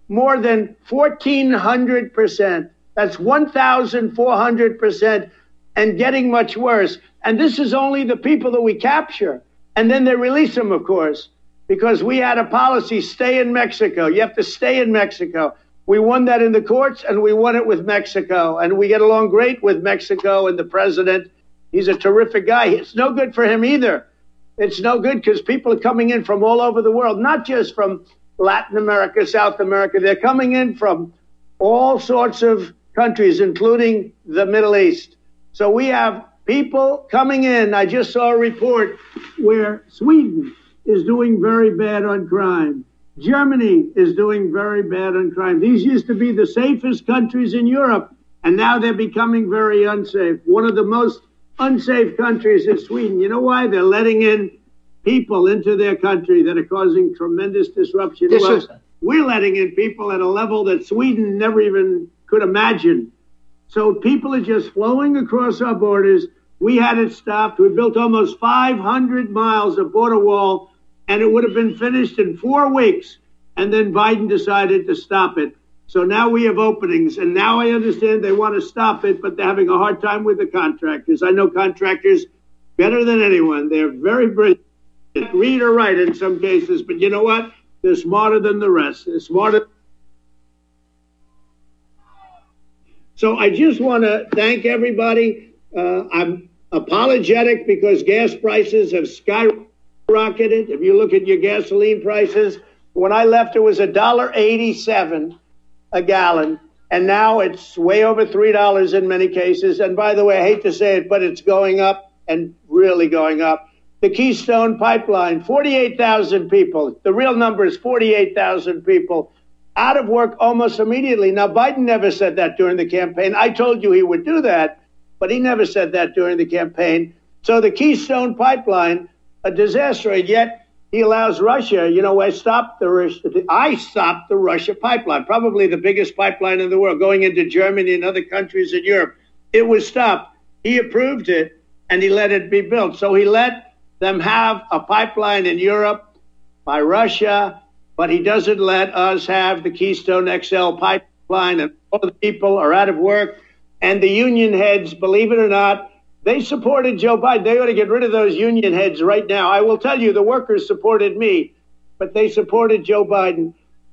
more than 1,400%. That's 1,400% and getting much worse. And this is only the people that we capture. And then they release them, of course, because we had a policy, stay in Mexico. You have to stay in Mexico. We won that in the courts, and we won it with Mexico. And we get along great with Mexico and the president. He's a terrific guy. It's no good for him either. It's no good because people are coming in from all over the world, not just from Latin America, South America. They're coming in from all sorts of countries, including the Middle East. So we have people coming in. I just saw a report where Sweden is doing very bad on crime. Germany is doing very bad on crime. These used to be the safest countries in Europe, and now they're becoming very unsafe. One of the most unsafe countries is Sweden. You know why? They're letting in people into their country that are causing tremendous disruption. We're letting in people at a level that Sweden never even could imagine. So people are just flowing across our borders. We had it stopped. We built almost 500 miles of border wall, and it would have been finished in 4 weeks. And then Biden decided to stop it. So now we have openings, and now I understand they want to stop it, but they're having a hard time with the contractors. I know contractors better than anyone. They're very brilliant, read or write in some cases, but you know what? They're smarter than the rest. They're smarter. So I just want to thank everybody. I'm apologetic because gas prices have skyrocketed. If you look at your gasoline prices, when I left, it was $1.87 a gallon, and now it's way over $3 in many cases. And by the way, I hate to say it, but it's going up and really going up. The Keystone Pipeline, 48,000 people. The real number is 48,000 people out of work almost immediately. Now, Biden never said that during the campaign. I told you he would do that, but he never said that during the campaign. So the Keystone Pipeline, a disaster, and yet he allows Russia, you know, I stopped the Russia pipeline, probably the biggest pipeline in the world, going into Germany and other countries in Europe. It was stopped. He approved it, and he let it be built. So he let them have a pipeline in Europe by Russia, but he doesn't let us have the Keystone XL pipeline, and all the people are out of work. And the union heads, believe it or not, they supported Joe Biden. They ought to get rid of those union heads right now. I will tell you, the workers supported me, but they supported Joe Biden.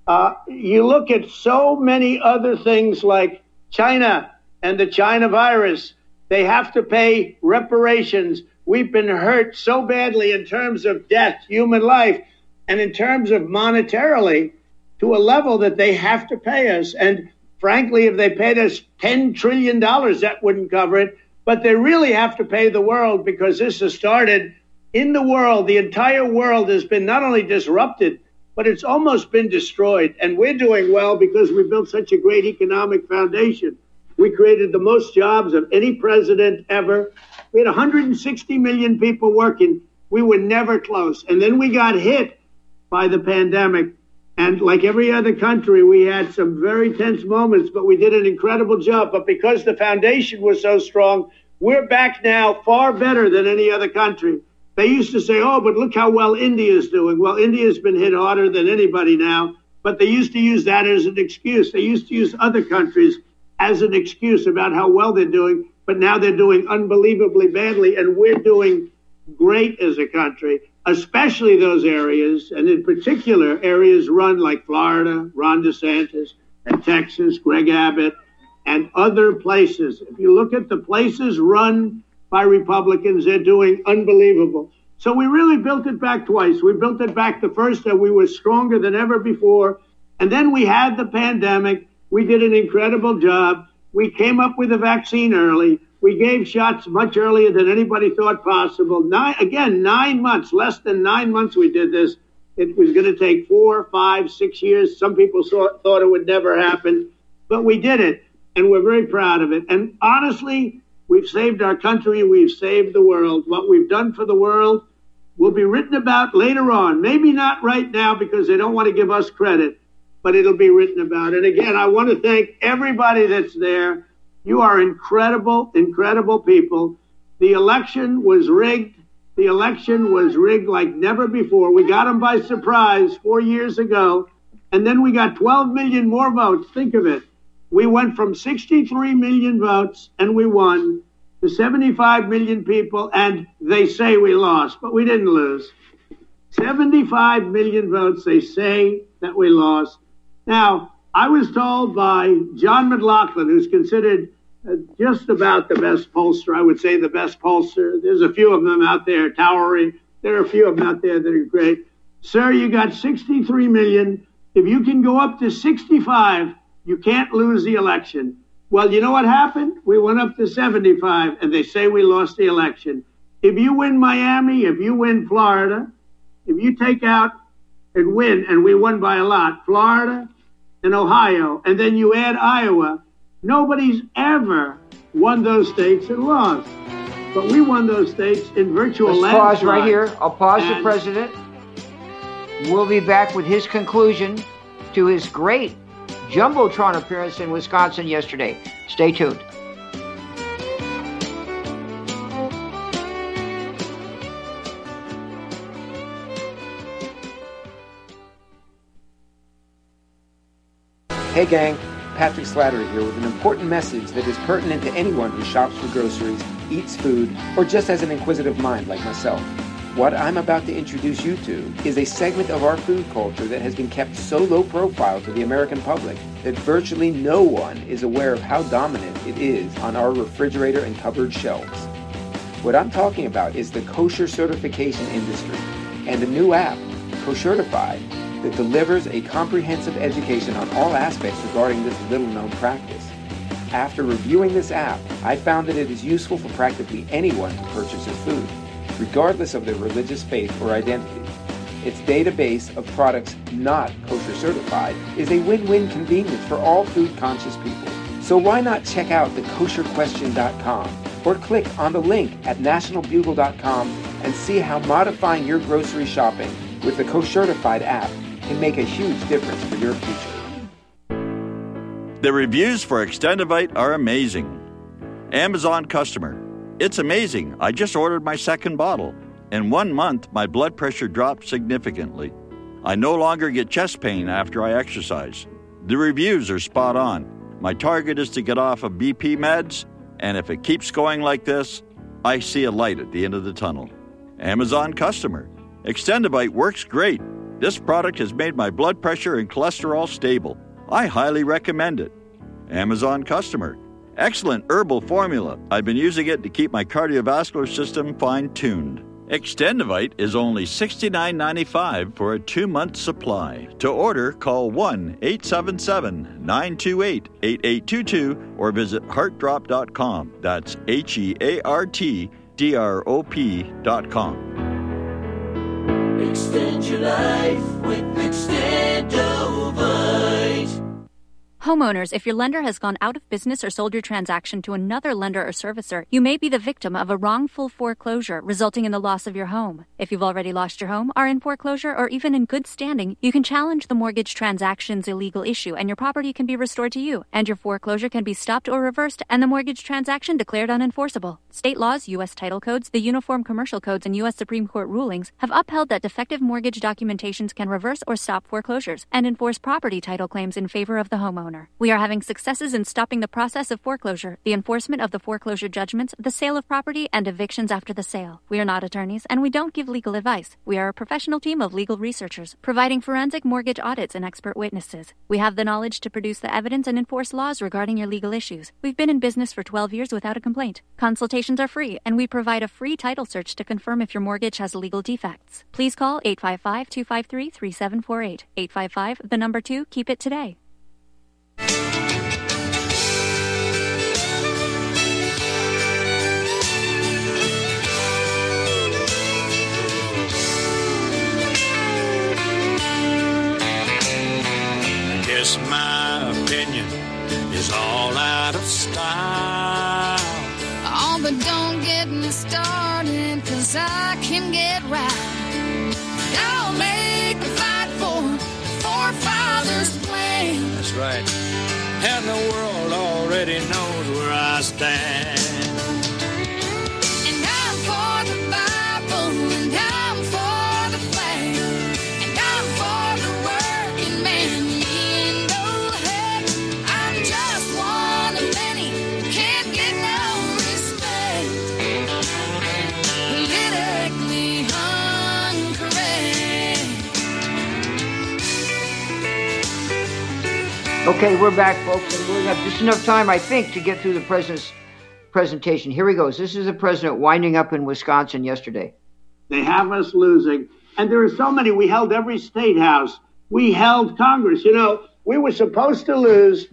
You look at so many other things like China and the China virus. They have to pay reparations. We've been hurt so badly in terms of death, human life, and in terms of monetarily to a level that they have to pay us. And frankly, if they paid us $10 trillion, that wouldn't cover it. But they really have to pay the world because this has started in the world. The entire world has been not only disrupted, but it's almost been destroyed. And we're doing well because we built such a great economic foundation. We created the most jobs of any president ever. We had 160 million people working. We were never close. And then we got hit by the pandemic. And like every other country, we had some very tense moments, but we did an incredible job. But because the foundation was so strong, we're back now far better than any other country. They used to say, oh, but look how well India's doing. Well, India's been hit harder than anybody now, but they used to use that as an excuse. They used to use other countries as an excuse about how well they're doing, but now they're doing unbelievably badly, and we're doing great as a country. Especially those areas, and in particular areas run like Florida, Ron DeSantis, and Texas, Greg Abbott, and other places. If you look at the places run by Republicans, they're doing unbelievable. So we really built it back twice. We built it back the first, and we were stronger than ever before. And then we had the pandemic. We did an incredible job. We came up with a vaccine early. We gave shots much earlier than anybody thought possible. 9 months, less than 9 months we did this. It was going to take 4, 5, 6 years. Some people thought it would never happen, but we did it, and we're very proud of it. And honestly, we've saved our country. We've saved the world. What we've done for the world will be written about later on. Maybe not right now because they don't want to give us credit, but it'll be written about. And again, I want to thank everybody that's there. You are incredible, incredible people. The election was rigged. The election was rigged like never before. We got them by surprise 4 years ago, And then we got 12 million more votes. Think of it. We went from 63 million votes, and we won, to 75 million people, and they say we lost, but we didn't lose. 75 million votes, they say that we lost. Now, I was told by John McLaughlin, who's considered just about the best pollster, I would say the best pollster. There's a few of them out there towering. There are a few of them out there that are great. Sir, you got 63 million. If you can go up to 65, you can't lose the election. Well, you know what happened? We went up to 75, and they say we lost the election. If you win Miami, if you win Florida, if you take out and win, and we won by a lot, Florida and Ohio, and then you add Iowa, nobody's ever won those states and lost. But we won those states in virtual landslide. Let's pause right here. I'll pause the president. We'll be back with his conclusion to his great Jumbotron appearance in Wisconsin yesterday. Stay tuned. Hey gang, Patrick Slattery here with an important message that is pertinent to anyone who shops for groceries, eats food, or just has an inquisitive mind like myself. What I'm about to introduce you to is a segment of our food culture that has been kept so low profile to the American public that virtually no one is aware of how dominant it is on our refrigerator and cupboard shelves. What I'm talking about is the kosher certification industry and a new app, Koshertified, that delivers a comprehensive education on all aspects regarding this little-known practice. After reviewing this app, I found that it is useful for practically anyone to purchase their food, regardless of their religious faith or identity. Its database of products not kosher certified is a win-win convenience for all food-conscious people. So why not check out the kosherquestion.com or click on the link at nationalbugle.com and see how modifying your grocery shopping with the Koshertified app can make a huge difference for your future. The reviews for Extendivite are amazing. Amazon customer. It's amazing. I just ordered my second bottle. In 1 month, my blood pressure dropped significantly. I no longer get chest pain after I exercise. The reviews are spot on. My target is to get off of BP meds, and if it keeps going like this, I see a light at the end of the tunnel. Amazon customer. Extendivite works great. This product has made my blood pressure and cholesterol stable. I highly recommend it. Amazon customer. Excellent herbal formula. I've been using it to keep my cardiovascular system fine-tuned. Extendivite is only $69.95 for a 2-month supply. To order, call 1-877-928-8822 or visit heartdrop.com. That's HEARTDROP.com. Extend your life with Extendovite. Homeowners, if your lender has gone out of business or sold your transaction to another lender or servicer, you may be the victim of a wrongful foreclosure resulting in the loss of your home. If you've already lost your home, are in foreclosure, or even in good standing, you can challenge the mortgage transaction's illegal issue and your property can be restored to you, and your foreclosure can be stopped or reversed and the mortgage transaction declared unenforceable. State laws, U.S. title codes, the Uniform Commercial Codes, and U.S. Supreme Court rulings have upheld that defective mortgage documentations can reverse or stop foreclosures and enforce property title claims in favor of the homeowner. We are having successes in stopping the process of foreclosure, the enforcement of the foreclosure judgments, the sale of property, and evictions after the sale. We are not attorneys, and we don't give legal advice. We are a professional team of legal researchers, providing forensic mortgage audits and expert witnesses. We have the knowledge to produce the evidence and enforce laws regarding your legal issues. We've been in business for 12 years without a complaint. Consultations are free, and we provide a free title search to confirm if your mortgage has legal defects. Please call 855-253-3748. 855, 2, keep it today. Guess my opinion is all out of style. Oh, but don't get me started, 'cause I can get right. I'll make a fight for forefathers' plan. That's right. And the world already knows where I stand. And I'm for the Bible, and I'm for the flag, and I'm for the working man. Okay, we're back, folks, and we have just enough time, I think, to get through the president's presentation. Here he goes. This is the president winding up in Wisconsin yesterday. They have us losing. And there are so many. We held every state house. We held Congress. You know, we were supposed to lose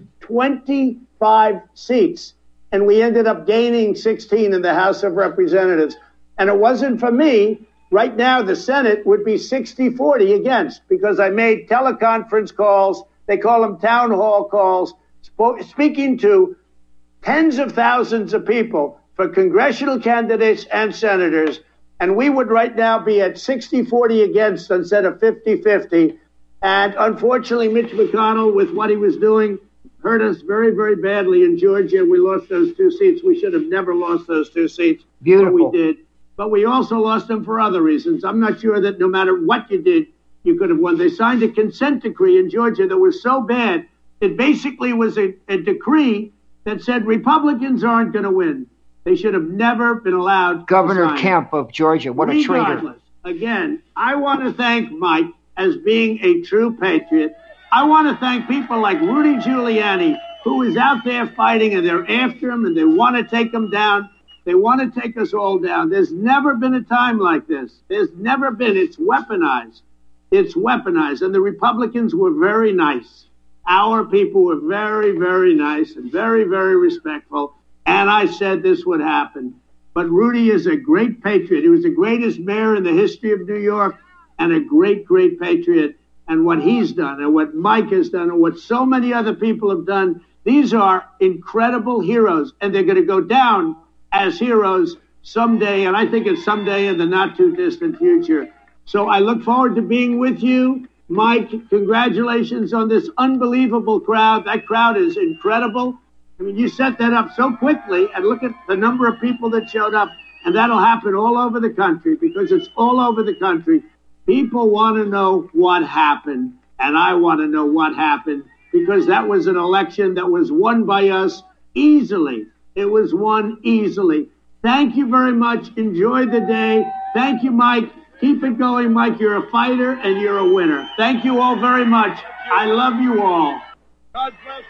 25 seats, and we ended up gaining 16 in the House of Representatives. And it wasn't for me. Right now, the Senate would be 60-40 against, because I made teleconference calls. They call them town hall calls, speaking to tens of thousands of people for congressional candidates and senators. And we would right now be at 60-40 against instead of 50-50. And unfortunately, Mitch McConnell, with what he was doing, hurt us very, very badly in Georgia. We lost those 2 seats. We should have never lost those 2 seats. Beautiful. But we did. But we also lost them for other reasons. I'm not sure that no matter what you did, you could have won. They signed a consent decree in Georgia that was so bad, it basically was a decree that said Republicans aren't going to win. They should have never been allowed. Governor Kemp of Georgia, what a traitor. Again, I want to thank Mike as being a true patriot. I want to thank people like Rudy Giuliani, who is out there fighting, and they're after him, and they want to take him down. They want to take us all down. There's never been a time like this. There's never been. It's weaponized. It's weaponized. And the Republicans were very nice. Our people were very, very nice and very, very respectful. And I said this would happen. But Rudy is a great patriot. He was the greatest mayor in the history of New York and a great, great patriot. And what he's done and what Mike has done and what so many other people have done, these are incredible heroes. And they're going to go down as heroes someday. And I think it's someday in the not too distant future. So I look forward to being with you. Mike, congratulations on this unbelievable crowd. That crowd is incredible. I mean, you set that up so quickly, and look at the number of people that showed up. And that'll happen all over the country, because it's all over the country. People want to know what happened, and I want to know what happened, because that was an election that was won by us easily. It was won easily. Thank you very much. Enjoy the day. Thank you, Mike. Keep it going, Mike. You're a fighter and you're a winner. Thank you all very much. I love you all. God bless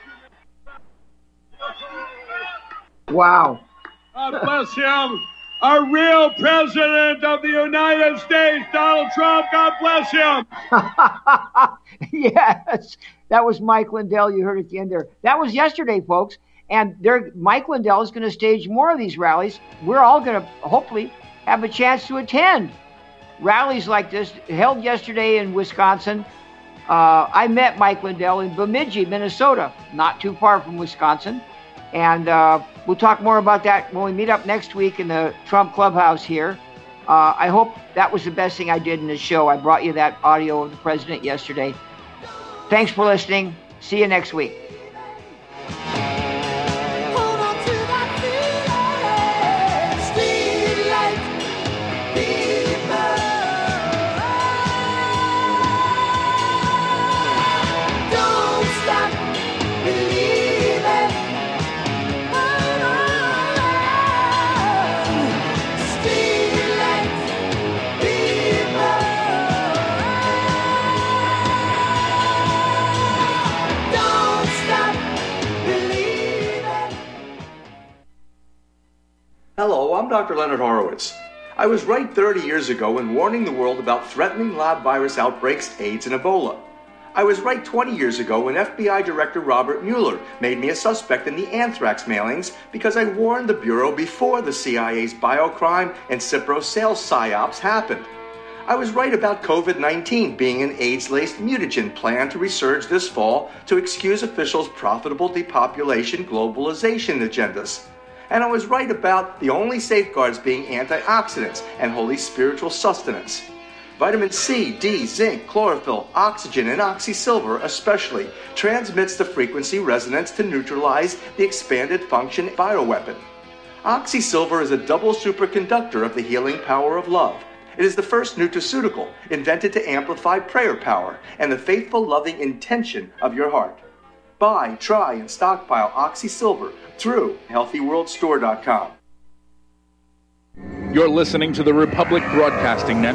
you. Wow. God bless him. Our real president of the United States, Donald Trump. God bless him. Yes. That was Mike Lindell. You heard at the end there. That was yesterday, folks. And Mike Lindell is going to stage more of these rallies. We're all going to hopefully have a chance to attend rallies like this held yesterday in Wisconsin. I met Mike Lindell in Bemidji, Minnesota, not too far from Wisconsin. And we'll talk more about that when we meet up next week in the Trump Clubhouse here. I hope that was the best thing I did in this show. I brought you that audio of the president yesterday. Thanks for listening. See you next week. Hello, I'm Dr. Leonard Horowitz. I was right 30 years ago in warning the world about threatening lab virus outbreaks, AIDS, and Ebola. I was right 20 years ago when FBI Director Robert Mueller made me a suspect in the anthrax mailings because I warned the Bureau before the CIA's biocrime and Cipro sales psyops happened. I was right about COVID-19 being an AIDS-laced mutagen planned to resurge this fall to excuse officials' profitable depopulation globalization agendas. And I was right about the only safeguards being antioxidants and holy spiritual sustenance. Vitamin C, D, zinc, chlorophyll, oxygen, and oxysilver especially transmits the frequency resonance to neutralize the expanded function bioweapon. Oxysilver is a double superconductor of the healing power of love. It is the first nutraceutical invented to amplify prayer power and the faithful loving intention of your heart. Buy, try, and stockpile Oxysilver through HealthyWorldStore.com. You're listening to the Republic Broadcasting Network.